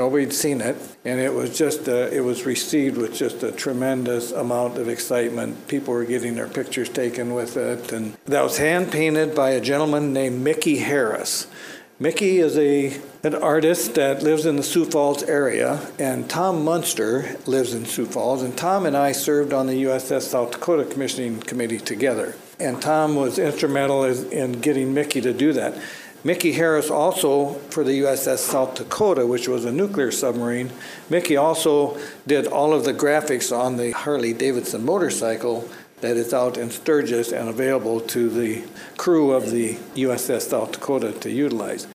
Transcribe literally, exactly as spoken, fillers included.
Nobody'd seen it, and it was just uh, it was received with just a tremendous amount of excitement. People were getting their pictures taken with it, and that was hand painted by a gentleman named Mickey Harris. Mickey is a an artist that lives in the Sioux Falls area, and Tom Munster lives in Sioux Falls, and Tom and I served on the U S S South Dakota Commissioning Committee together, and Tom was instrumental in getting Mickey to do that. Mickey Harris also, for the U S S South Dakota, which was a nuclear submarine, Mickey also did all of the graphics on the Harley-Davidson motorcycle that is out in Sturgis and available to the crew of the U S S South Dakota to utilize.